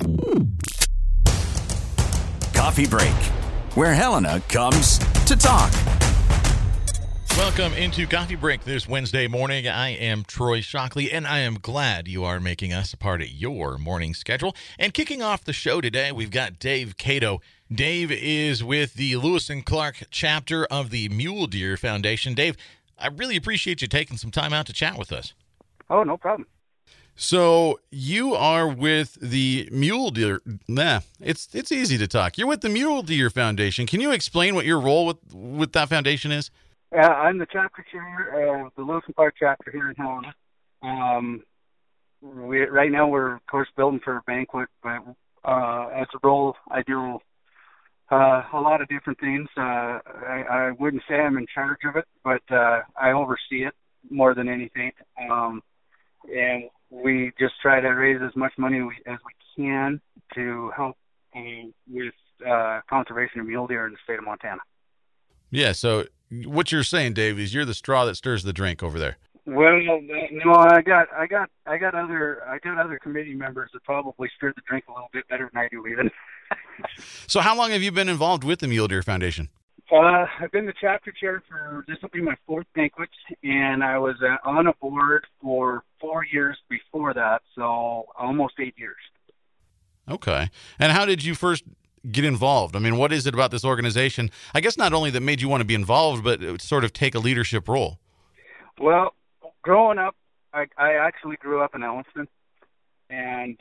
Coffee Break, where Helena comes to talk. Welcome into Coffee Break this Wednesday morning. I am Troy Shockley, and I am glad you are making us a part of your morning schedule. And kicking off the show today, we've got Dave Cato. Dave is with the Lewis and Clark chapter of the Mule Deer Foundation. Dave, I really appreciate you taking some time out to chat with us. Oh, no problem. So you are with the Mule Deer. It's easy to talk. You're with the Mule Deer Foundation. Can you explain what your role with that foundation is? I'm the chapter chair of the Lewis and Clark chapter here in Helena. Right now we're, of course, building for a banquet, but as a role, I do a lot of different things. I wouldn't say I'm in charge of it, but I oversee it more than anything. And we just try to raise as much money as we can to help with conservation of mule deer in the state of Montana. Yeah, so what you're saying, Dave, is you're the straw that stirs the drink over there. Well, no, I got other committee members that probably stir the drink a little bit better than I do even. So how long have you been involved with the Mule Deer Foundation? I've been the chapter chair this will be my fourth banquet, and I was on a board for 4 years before that, so almost 8 years. Okay. And how did you first get involved? I mean, what is it about this organization, I guess not only that made you want to be involved, but sort of take a leadership role? Well, growing up, I actually grew up in Elliston, and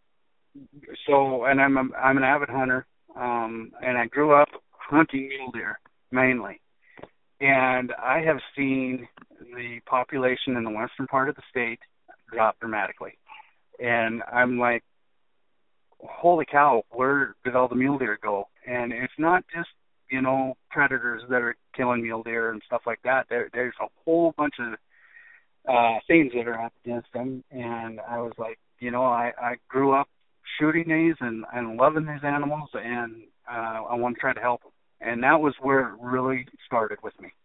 I'm an avid hunter, and I grew up hunting mule deer mainly, and I have seen the population in the western part of the state drop dramatically, and I'm like, holy cow, where did all the mule deer go? And it's not just, predators that are killing mule deer and stuff like that. There's a whole bunch of things that are up against them. And I was like, I grew up shooting these and loving these animals, and I want to try to help them. And that was where it really started with me.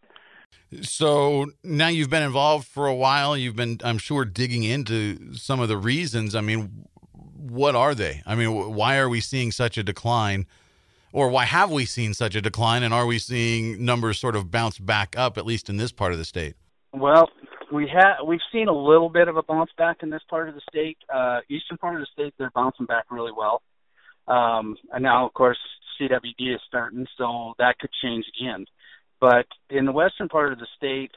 So now you've been involved for a while. You've been, I'm sure, digging into some of the reasons. I mean, what are they? I mean, why are we seeing such a decline, or why have we seen such a decline, and are we seeing numbers sort of bounce back up, at least in this part of the state? Well, we've seen a little bit of a bounce back in this part of the state. Eastern part of the state, they're bouncing back really well. And now, of course, CWD is starting, so that could change again. But in the western part of the state,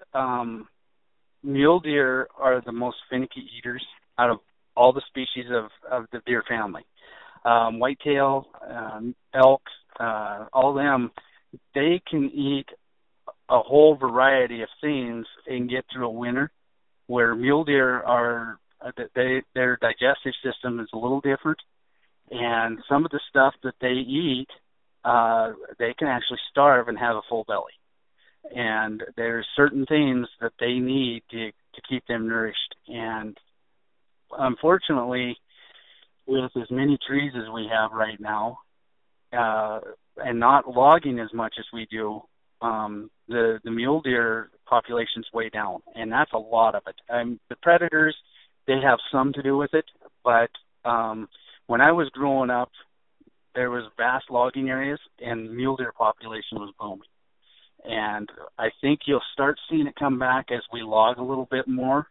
mule deer are the most finicky eaters out of all the species of the deer family. Whitetail, elk, all them, they can eat a whole variety of things and get through a winter, where mule deer their digestive system is a little different, and some of the stuff that they eat, they can actually starve and have a full belly. And there's certain things that they need to keep them nourished. And unfortunately, with as many trees as we have right now, and not logging as much as we do, the mule deer population's way down, and that's a lot of it. The predators, they have some to do with it, but when I was growing up, there was vast logging areas, and the mule deer population was booming. And I think you'll start seeing it come back as we log a little bit more.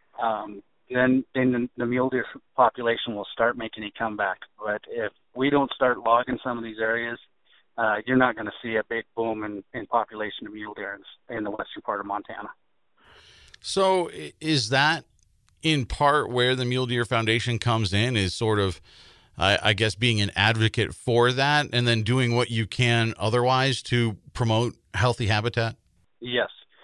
Then the mule deer population will start making a comeback. But if we don't start logging some of these areas, you're not going to see a big boom in population of mule deer in the western part of Montana. So is that in part where the Mule Deer Foundation comes in, is sort of, I guess, being an advocate for that, and then doing what you can otherwise to promote healthy habitat? Yes.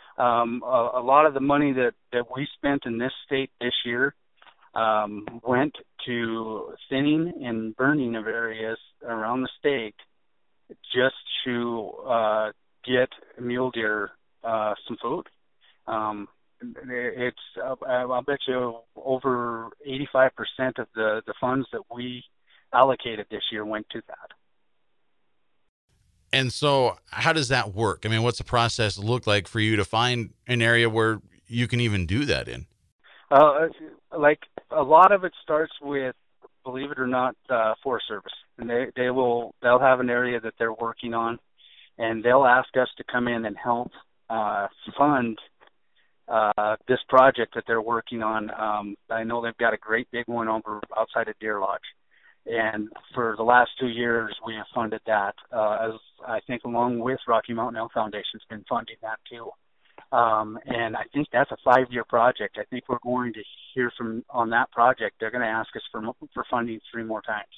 A lot of the money that we spent in this state this year went to thinning and burning of areas around the state just to get mule deer some food. I'll bet you over 85% of the funds that we allocated this year went to that. And so how does that work? I mean, what's the process look like for you to find an area where you can even do that in? Like a lot of it starts with, believe it it or not, Forest Service, and they'll have an area that they're working on, and they'll ask us to come in and help fund this project that they're working on. I know they've got a great big one over outside of Deer Lodge, and for the last 2 years we have funded that. As I think, along with Rocky Mountain Elk Foundation's been funding that too. And I think that's a 5-year project. I think we're going to hear on that project. They're going to ask us for funding 3 more times.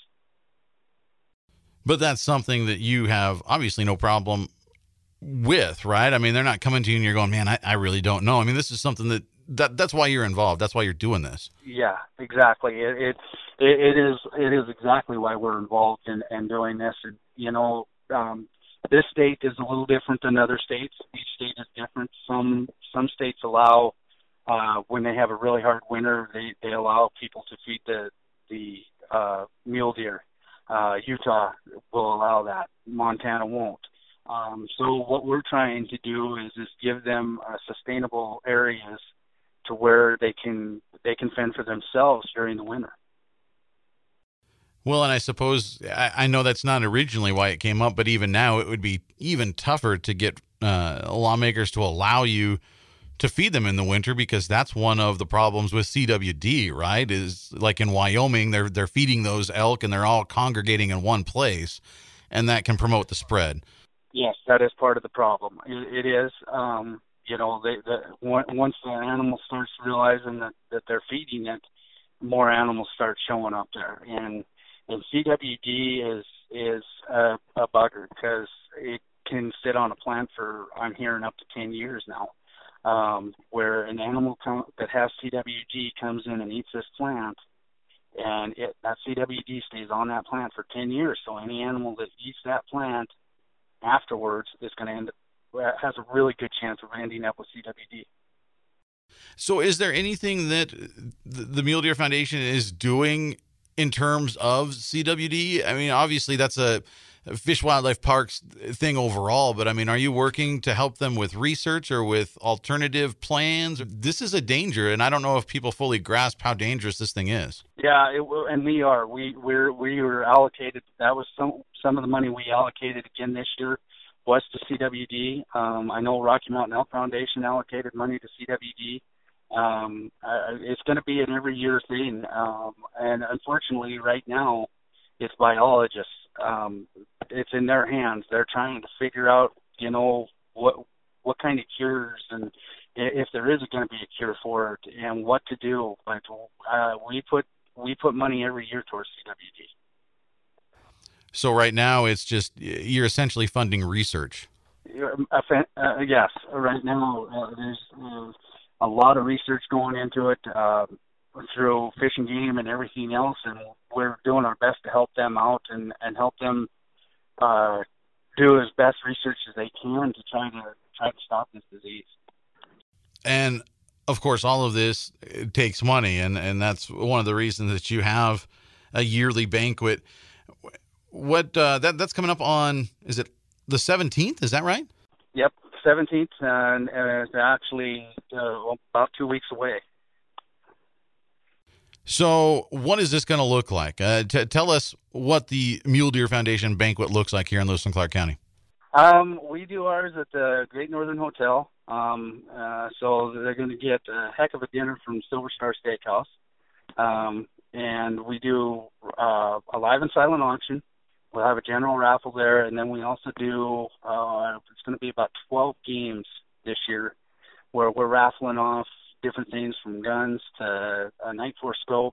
But that's something that you have obviously no problem with, right? I mean, they're not coming to you and you're going, man, I really don't know. I mean, this is something that's why you're involved. That's why you're doing this. Yeah, exactly. It is exactly why we're involved in doing this. And, this state is a little different than other states. Each state is different. Some states allow, when they have a really hard winter, they allow people to feed the mule deer. Utah will allow that. Montana won't. So what we're trying to do is give them sustainable areas to where they can fend for themselves during the winter. Well, and I suppose, I know that's not originally why it came up, but even now it would be even tougher to get lawmakers to allow you to feed them in the winter, because that's one of the problems with CWD, right? Is like in Wyoming, they're feeding those elk and they're all congregating in one place, and that can promote the spread. Yes, that is part of the problem. It is. Once the animal starts realizing that they're feeding it, more animals start showing up there, and CWD is a bugger because it can sit on a plant for, I'm hearing, up to 10 years now, where an animal that has CWD comes in and eats this plant, and that CWD stays on that plant for 10 years. So any animal that eats that plant afterwards is going to has a really good chance of ending up with CWD. So is there anything that the Mule Deer Foundation is doing in terms of CWD? I mean, obviously that's a Fish Wildlife Parks thing overall, but I mean, are you working to help them with research or with alternative plans? This is a danger, and I don't know if people fully grasp how dangerous this thing is. Yeah, and we are. We were allocated. That was some of the money we allocated again this year was to CWD. I know Rocky Mountain Elk Foundation allocated money to CWD. It's going to be an every year thing, and unfortunately, right now, it's biologists. It's in their hands. They're trying to figure out, what kind of cures and if there is going to be a cure for it and what to do. But we put money every year towards CWD. So right now, it's just you're essentially funding research. Yes. Right now, there's a lot of research going into it through Fish and Game and everything else, and we're doing our best to help them out and help them do as best research as they can to try to stop this disease. And of course, all of this takes money, and that's one of the reasons that you have a yearly banquet. What that's coming up on, is it the 17th? Is that right? Yep, 17th, and it's actually about 2 weeks away. So what is this going to look like? Tell us what the Mule Deer Foundation banquet looks like here in Lewis and Clark County. We do ours at the Great Northern Hotel. So they're going to get a heck of a dinner from Silver Star Steakhouse. And we do a live and silent auction. We'll have a general raffle there, and then we also do, it's going to be about 12 games this year where we're raffling off different things from guns to a Night Force scope.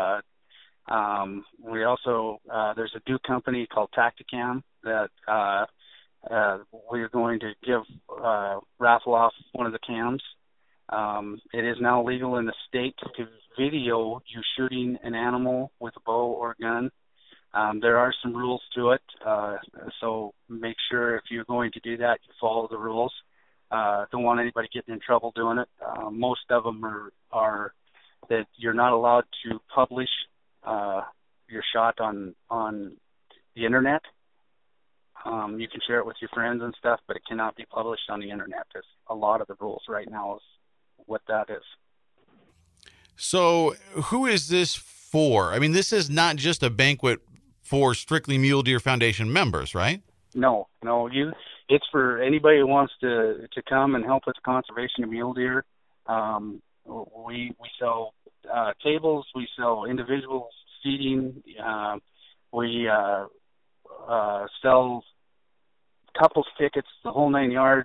We also, there's a Duke company called Tacticam that we're going to give raffle off one of the cams. It is now legal in the state to video you shooting an animal with a bow or gun. There are some rules to it, so make sure if you're going to do that, you follow the rules. Don't want anybody getting in trouble doing it. Most of them are that you're not allowed to publish your shot on the internet. You can share it with your friends and stuff, but it cannot be published on the internet. There's a lot of the rules right now is what that is. So who is this for? I mean, this is not just a banquet for strictly Mule Deer Foundation members, right? No. It's for anybody who wants to come and help with the conservation of mule deer. We sell tables, we sell individual seating, we sell couples tickets, the whole 9 yards.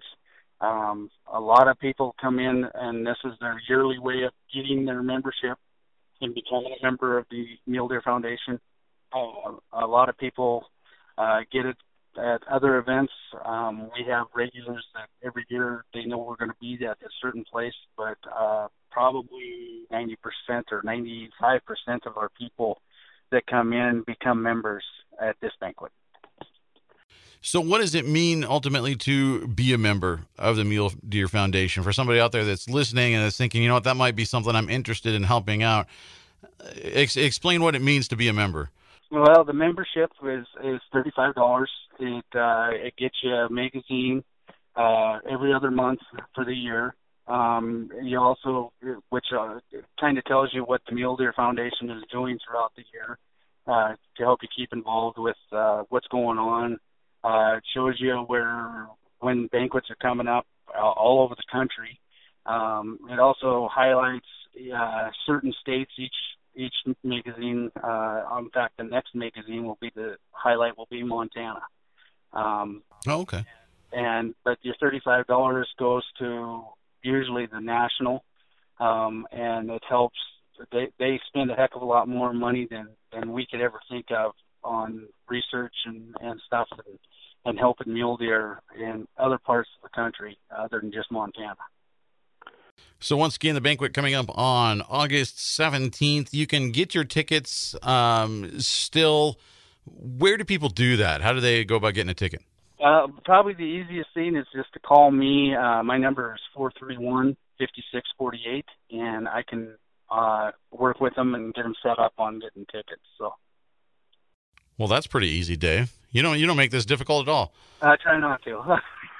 A lot of people come in, and this is their yearly way of getting their membership and becoming a member of the Mule Deer Foundation. A lot of people get it at other events. We have regulars that every year they know we're going to be at a certain place, but probably 90% or 95% of our people that come in become members at this banquet. So what does it mean ultimately to be a member of the Mule Deer Foundation? For somebody out there that's listening and is thinking, you know what, that might be something I'm interested in helping out. Explain what it means to be a member. Well, the membership is $35. It gets you a magazine every other month for the year. You also, which kind of tells you what the Mule Deer Foundation is doing throughout the year to help you keep involved with what's going on. It shows you when banquets are coming up all over the country. It also highlights certain states each magazine. In fact, the next magazine will be Montana. Okay. But your $35 goes to usually the national, and it helps. They spend a heck of a lot more money than we could ever think of on research and stuff and helping mule deer in other parts of the country other than just Montana. So once again, the banquet coming up on August 17th. You can get your tickets still. Where do people do that? How do they go about getting a ticket? Probably the easiest thing is just to call me. My number is 431-5648, and I can work with them and get them set up on getting tickets. So. Well, that's pretty easy, Dave. You don't make this difficult at all. I try not to.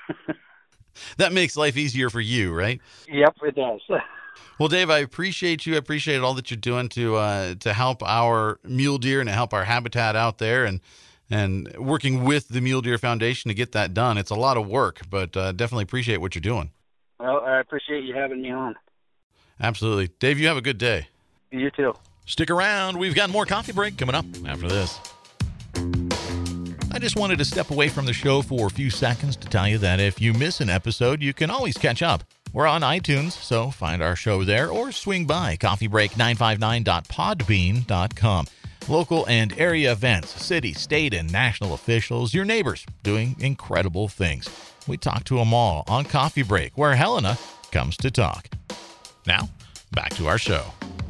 That makes life easier for you, right? Yep, it does. Well, Dave, I appreciate you. I appreciate all that you're doing to help our mule deer and to help our habitat out there, and working with the Mule Deer Foundation to get that done. It's a lot of work, but definitely appreciate what you're doing. Well, I appreciate you having me on. Absolutely. Dave, you have a good day. You too. Stick around. We've got more Coffee Break coming up after this. I just wanted to step away from the show for a few seconds to tell you that if you miss an episode, you can always catch up. We're on iTunes, so find our show there or swing by coffeebreak959.podbean.com. Local and area events, city, state, and national officials, your neighbors doing incredible things. We talk to them all on Coffee Break, where Helena comes to talk. Now, back to our show.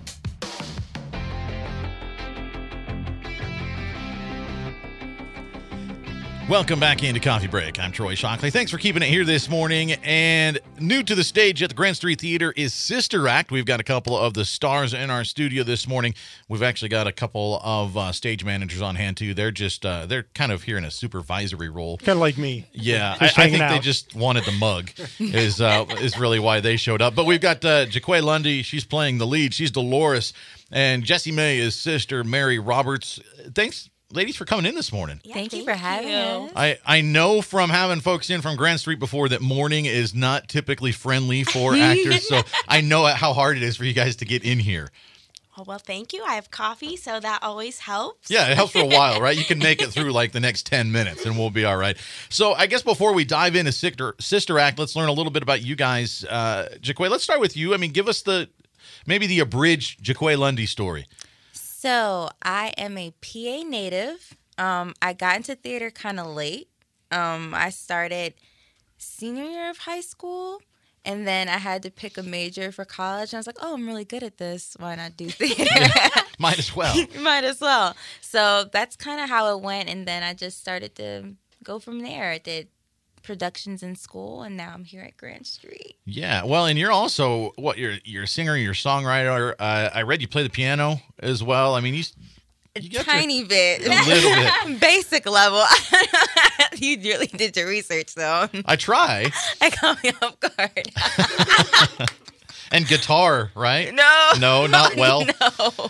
Welcome back into Coffee Break. I'm Troy Shockley. Thanks for keeping it here this morning. And new to the stage at the Grant Street Theater is Sister Act. We've got a couple of the stars in our studio this morning. We've actually got a couple of stage managers on hand, too. They're just, they're kind of here in a supervisory role. Kind of like me. Yeah, I think they just wanted the mug is really why they showed up. But we've got Jaquay Lundy. She's playing the lead. She's Dolores. And Jessie May is Sister Mary Roberts. Thanks, ladies, for coming in this morning. Yeah, thank you for having us. I know from having folks in from Grant Street before that morning is not typically friendly for actors, so I know how hard it is for you guys to get in here. Oh, well, thank you. I have coffee, so that always helps. Yeah, it helps for a while, right? You can make it through like the next 10 minutes, and we'll be all right. So I guess before we dive into Sister Act, let's learn a little bit about you guys. Jaquay, let's start with you. I mean, give us maybe the abridged Jaquay Lundy story. So I am a PA native. I got into theater kind of late. I started senior year of high school, and then I had to pick a major for college. And I was like, oh, I'm really good at this. Why not do theater? Might as well. Might as well. So that's kind of how it went, and then I just started to go from there. I did productions in school, and now I'm here at Grant Street. Yeah, well, and you're also you're a singer, you're a songwriter. I read you play the piano as well. I mean, you got tiny bit, a little bit, basic level. You really did your research, though. I try. I caught me off guard. And guitar, right? No, not well. No.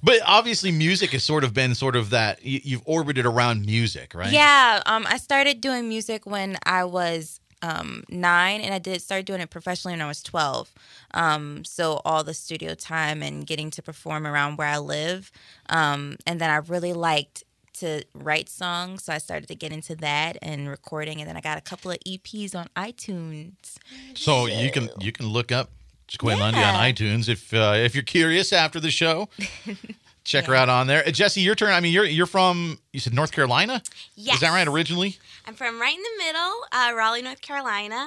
But obviously, music has sort of been that you've orbited around music, right? Yeah, I started doing music when I was 9, and I start doing it professionally when I was 12. So all the studio time and getting to perform around where I live. And then I really liked to write songs, so I started to get into that and recording. And then I got a couple of EPs on iTunes. So you can look up Jaquay Lundy on iTunes if you're curious after the show. Check her out on there. Jesse, your turn. I mean, you're from, you said North Carolina? Yes. Is that right, originally? I'm from right in the middle, Raleigh, North Carolina.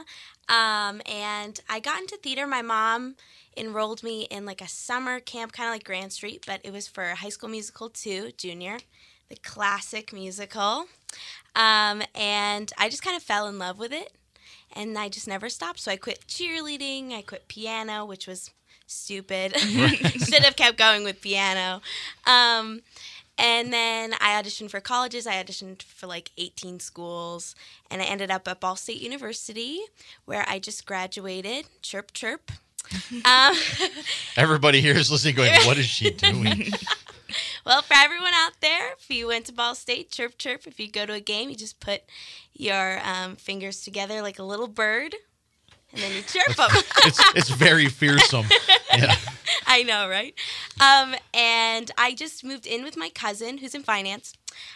And I got into theater. My mom enrolled me in like a summer camp, kind of like Grand Street, but it was for High School Musical 2, Junior, the classic musical. And I just kind of fell in love with it, and I just never stopped. So I quit cheerleading. I quit piano, which was stupid. Should have kept going with piano. And then I auditioned for colleges. I auditioned for like 18 schools, and I ended up at Ball State University, where I just graduated. Chirp, chirp. Everybody here is listening going, what is she doing? Well, for everyone out there, if you went to Ball State, chirp, chirp. If you go to a game, you just put your fingers together like a little bird, and then you chirp them. It's very fearsome. Yeah. I know, right? And I just moved in with my cousin, who's in finance,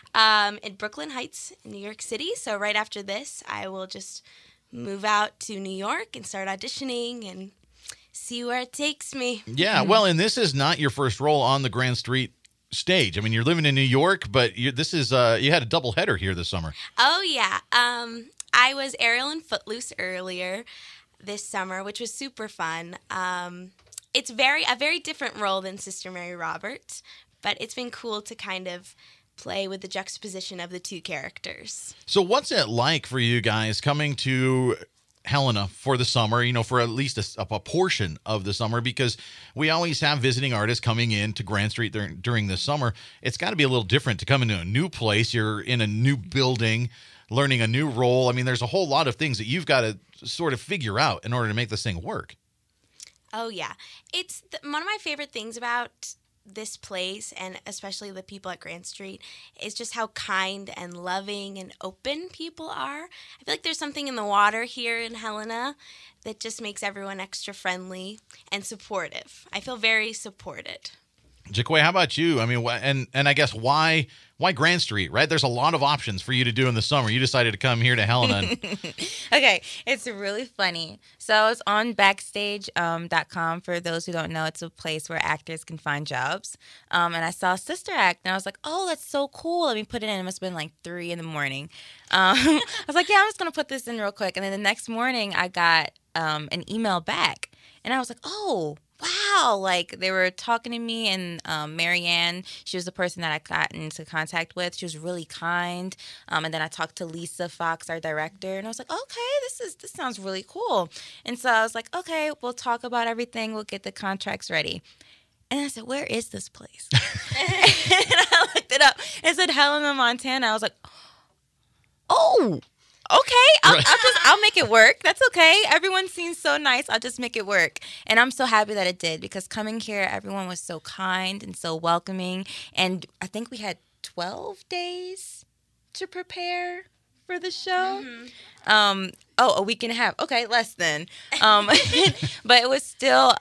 in Brooklyn Heights, New York City. So right after this, I will just move out to New York and start auditioning and see where it takes me. Yeah, well, and this is not your first role on the Grand Street stage. I mean, you're living in New York, but this is you had a double header here this summer. Oh, yeah. I was Ariel in Footloose earlier this summer, which was super fun. It's a very different role than Sister Mary Roberts, but it's been cool to kind of play with the juxtaposition of the two characters. So what's it like for you guys coming to Helena for the summer, for at least a portion of the summer, because we always have visiting artists coming in to Grand Street during the summer. It's got to be a little different to come into a new place. You're in a new building, learning a new role. I mean, there's a whole lot of things that you've got to sort of figure out in order to make this thing work. Oh, yeah. It's one of my favorite things about this place, and especially the people at Grand Street, is just how kind and loving and open people are. I feel like there's something in the water here in Helena that just makes everyone extra friendly and supportive. I feel very supported. Jaquay, how about you? I mean, and I guess why Grand Street, right? There's a lot of options for you to do in the summer. You decided to come here to Helena. Okay, it's really funny. So I was on Backstage.com. For those who don't know, it's a place where actors can find jobs. And I saw Sister Act, and I was like, oh, that's so cool. Let me put it in. It must have been like 3 a.m. I was like, yeah, I'm just going to put this in real quick. And then the next morning, I got an email back, and I was like, oh, wow, like they were talking to me, and Marianne, she was the person that I got into contact with. She was really kind. And then I talked to Lisa Fox, our director, and I was like, okay, this sounds really cool. And so I was like, okay, we'll talk about everything. We'll get the contracts ready. And I said, where is this place? And I looked it up. It said Helena, Montana. I was like, oh, okay, I'll make it work. That's okay. Everyone seems so nice. I'll just make it work. And I'm so happy that it did, because coming here, everyone was so kind and so welcoming. And I think we had 12 days to prepare for the show. Mm-hmm. A week and a half. Okay, less than. But it was still,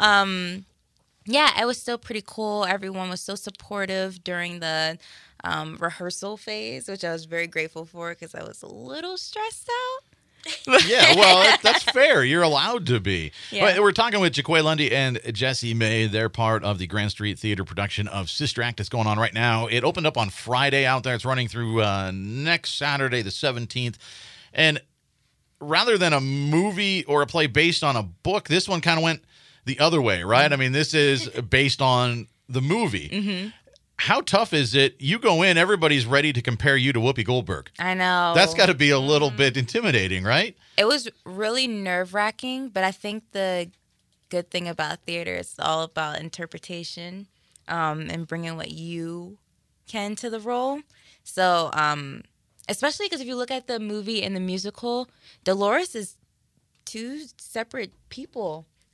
it was still pretty cool. Everyone was so supportive during the rehearsal phase, which I was very grateful for, because I was a little stressed out. Yeah, well, that's fair. You're allowed to be. Yeah. But we're talking with Jaquay Lundy and Jessie May. They're part of the Grand Street Theater production of Sister Act that's going on right now. It opened up on Friday out there. It's running through next Saturday, the 17th. And rather than a movie or a play based on a book, this one kind of went the other way, right? Mm-hmm. I mean, this is based on the movie. Mm-hmm. How tough is it? You go in, everybody's ready to compare you to Whoopi Goldberg. I know. That's got to be a little bit intimidating, right? It was really nerve-wracking, but I think the good thing about theater is all about interpretation, and bringing what you can to the role. So, especially because if you look at the movie and the musical, Dolores is 2 separate people.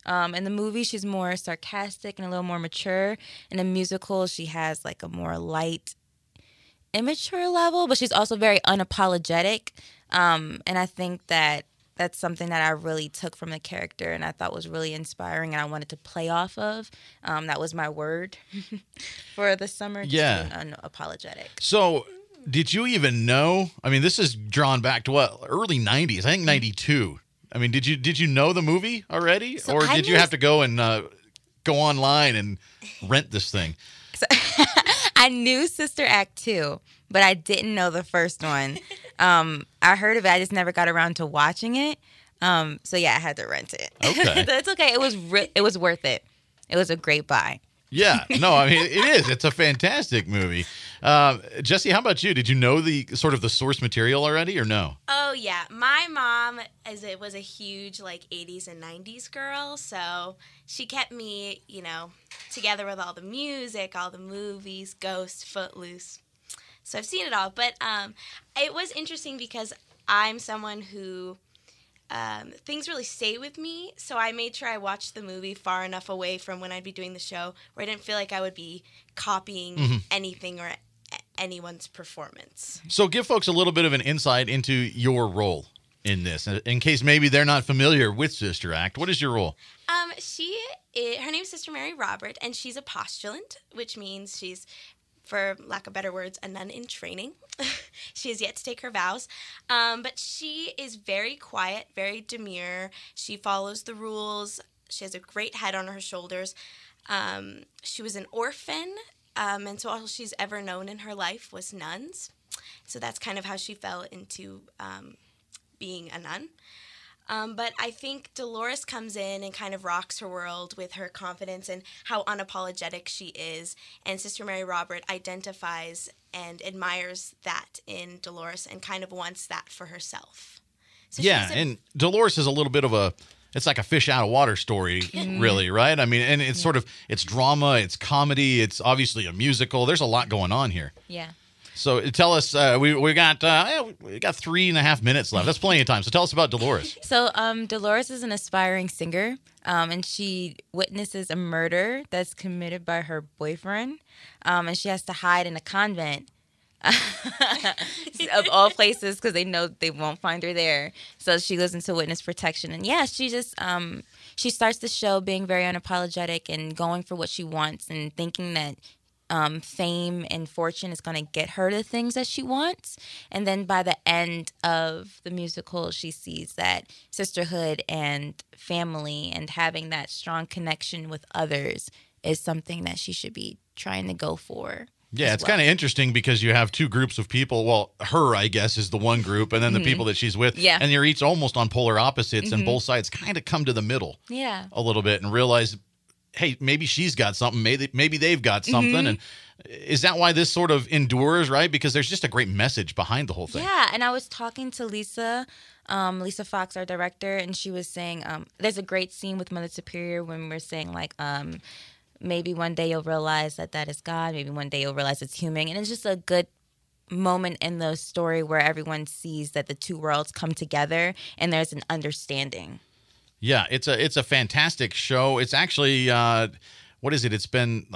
In the movie, she's more sarcastic and a little more mature. In the musical, she has like a more light, immature level, but she's also very unapologetic. And I think that's something that I really took from the character and I thought was really inspiring and I wanted to play off of. That was my word for the summer, just being unapologetic. So did you even know? I mean, this is drawn back to what, early 90s, I think 92. I mean, did you know the movie already? So or did you have to go and go online and rent this thing? So, I knew Sister Act 2, but I didn't know the first one. I heard of it. I just never got around to watching it. So yeah, I had to rent it. Okay. That's okay. It was worth it. It was a great buy. Yeah. No, I mean, it is. It's a fantastic movie. Jesse, how about you? Did you know the source material already or no? Oh, yeah. My mom was a huge, 80s and 90s girl, so she kept me, together with all the music, all the movies, Ghost, Footloose. So I've seen it all. But it was interesting because I'm someone who things really stay with me, so I made sure I watched the movie far enough away from when I'd be doing the show where I didn't feel like I would be copying anything or anyone's performance. So give folks a little bit of an insight into your role in this, in case maybe they're not familiar with Sister Act. What is your role? Her name is Sister Mary Robert, and she's a postulant, which means she's, for lack of better words, a nun in training. She has yet to take her vows. But she is very quiet, very demure. She follows the rules. She has a great head on her shoulders. She was an orphan, and so all she's ever known in her life was nuns. So that's kind of how she fell into being a nun. But I think Dolores comes in and kind of rocks her world with her confidence and how unapologetic she is. And Sister Mary Robert identifies and admires that in Dolores and kind of wants that for herself. So and Dolores is a little bit of it's like a fish out of water story, really, right? I mean, and it's it's drama, it's comedy, it's obviously a musical. There's a lot going on here. Yeah. So tell us, we got 3.5 minutes left. That's plenty of time. So tell us about Dolores. So Dolores is an aspiring singer, and she witnesses a murder that's committed by her boyfriend, and she has to hide in a convent of all places because they know they won't find her there. So she goes into witness protection, and she just she starts the show being very unapologetic and going for what she wants and thinking that fame and fortune is going to get her the things that she wants. And then by the end of the musical, she sees that sisterhood and family and having that strong connection with others is something that she should be trying to go for. Yeah, it's kind of interesting because you have two groups of people. Well, her, I guess, is the one group, and then the people that she's with. Yeah. And you're each almost on polar opposites, and both sides kind of come to the middle a little bit and realize, hey, maybe she's got something, maybe they've got something. And is that why this sort of endures, right? Because there's just a great message behind the whole thing. Yeah, and I was talking to Lisa Fox, our director, and she was saying there's a great scene with Mother Superior when we're saying, maybe one day you'll realize that is God, maybe one day you'll realize it's human. And it's just a good moment in the story where everyone sees that the two worlds come together and there's an understanding. Yeah, it's a fantastic show. It's actually, what is it? It's been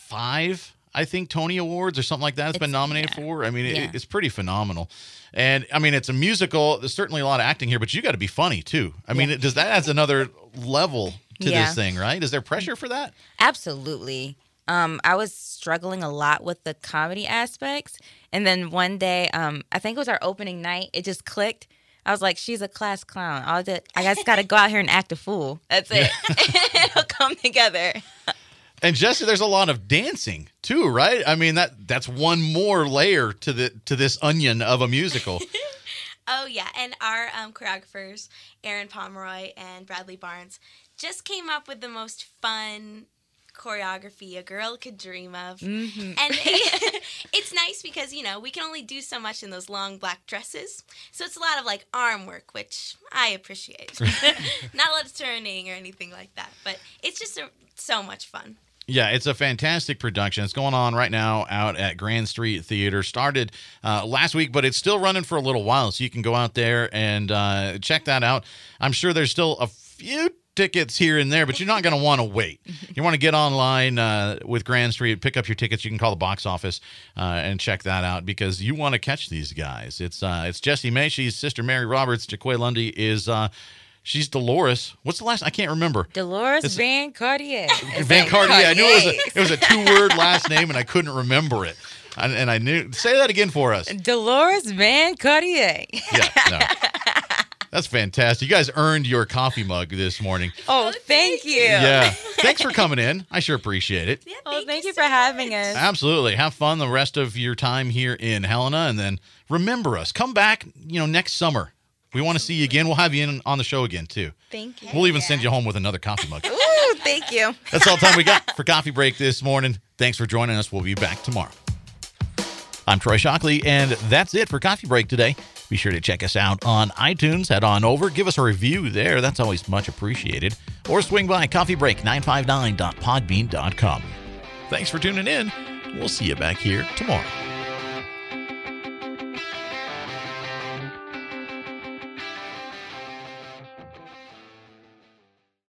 5, I think, Tony Awards or something like that. It's been nominated for. I mean, it's pretty phenomenal. And, I mean, it's a musical. There's certainly a lot of acting here, but you got to be funny, too. I mean, that adds another level to this thing, right? Is there pressure for that? Absolutely. I was struggling a lot with the comedy aspects. And then one day, I think it was our opening night, it just clicked. I was like, she's a class clown. I just got to go out here and act a fool. That's it. It'll come together. And Jesse, there's a lot of dancing too, right? I mean, that's one more layer to this onion of a musical. Oh, yeah. And our choreographers, Aaron Pomeroy and Bradley Barnes, just came up with the most fun choreography a girl could dream of. And it's nice because, we can only do so much in those long black dresses. So it's a lot of arm work, which I appreciate. Not a lot of turning or anything like that, but it's just so much fun. Yeah, it's a fantastic production. It's going on right now out at Grand Street Theater. Started last week, but it's still running for a little while, so you can go out there and check that out. I'm sure there's still a few tickets here and there, but you're not going to want to wait. You want to get online with Grand Street, pick up your tickets. You can call the box office and check that out because you want to catch these guys. It's Jessie May. She's Sister Mary Roberts. Jaquay Lundy is she's Dolores. What's the last? I can't remember. Dolores Van Cartier. Van Cartier. I knew it was a 2-word last name, and I couldn't remember it. And I knew. Say that again for us. Dolores Van Cartier. Yeah, no. That's fantastic. You guys earned your coffee mug this morning. Oh, thank you. Yeah. Thanks for coming in. I sure appreciate it. Yeah, Thank you for having us. Absolutely. Have fun the rest of your time here in Helena, and then remember us. Come back, next summer. We want to see you again. We'll have you on the show again, too. Thank you. We'll even send you home with another coffee mug. Ooh, thank you. That's all the time we got for Coffee Break this morning. Thanks for joining us. We'll be back tomorrow. I'm Troy Shockley, and that's it for Coffee Break today. Be sure to check us out on iTunes. Head on over. Give us a review there. That's always much appreciated. Or swing by coffeebreak959.podbean.com. Thanks for tuning in. We'll see you back here tomorrow.